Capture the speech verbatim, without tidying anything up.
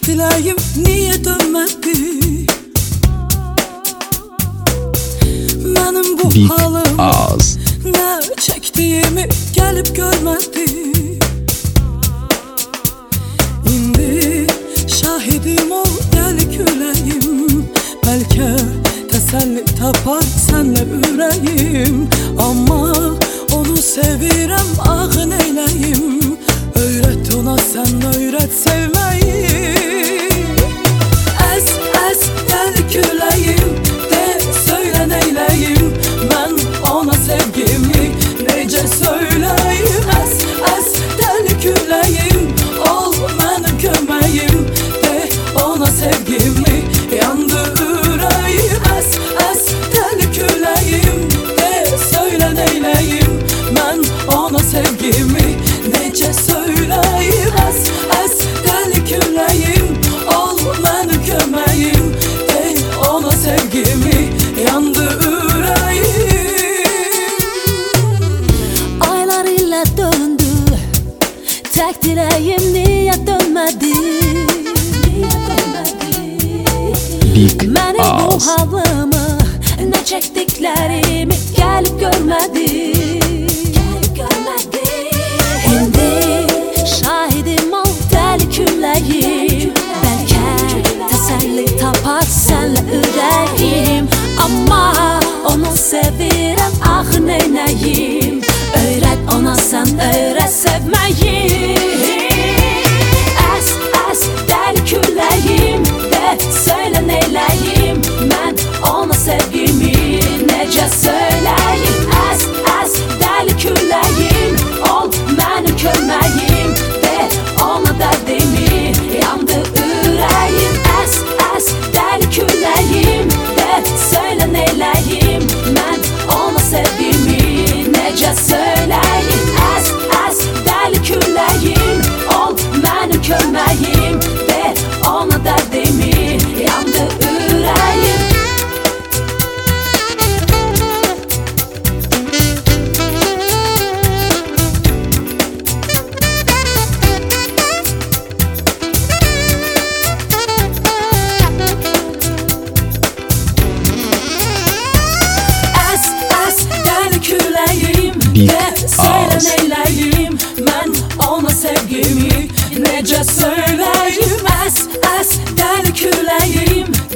diləyim niyə dönmədi? Mənim bu Big halım Ağız. nə çəkdiyimi gəlib görmədi. İndi şahidim ol dəli küləyim, bəlkə təsəlli tapar sənlə ürəyim. Amma onu sevirəm, ağı neyləyim? Öyrət ona, sən öyrət sevməyi. Əs, əs, dəli küləyim, de, söylə neyləyim? Mən ona sevgimi necə söyləyim? Əs, əs, dəli küləyim, ol mənim köməyim, de, ona sevgimi, yandı ürəyim. Əs, əs, dəli küləyim, de, söylə neyləyim? Mən ona sevgimi necə söyləyim? Əs, əs, dəli küləyim, ol mənim köməyim, de, ona sevgimi, yandı ürəyim. Aylar ilə döndü, tək diləyim niyə dönmədi? Big Mənim bu Ağız. halımı, nə çəkdiklərimi gəlib görmədi. İndi şahidim ol dəli külləyim, bəlkə təsəlli tapar sənlə ürəyim. Amma onu sevirəm, axı neynəyim? Öyrət ona, sən öyrət sevməyi. Əs, əs, dəli külləyim, de, söylə neyləyim? Mən ona sevgimi necə söyləyim? Əs, əs, dəli külləyim, ol mənim köməyim, de, ona dərdimi, yandı ürəyim. Əs, əs, dəli külləyim, de, söylə neyləyim? Mən ona sevgimi necə söyləyim? Əs, əs, dəli külləyim, ol mənim köməyim, de, ona dərdimi, yandı ürəyim. Əs, əs, dəli küləyim, Big de, söylə Ağız. neyləyim? Mən ona sevgimi necə söyləyim? Əs, əs, dəli küləyim,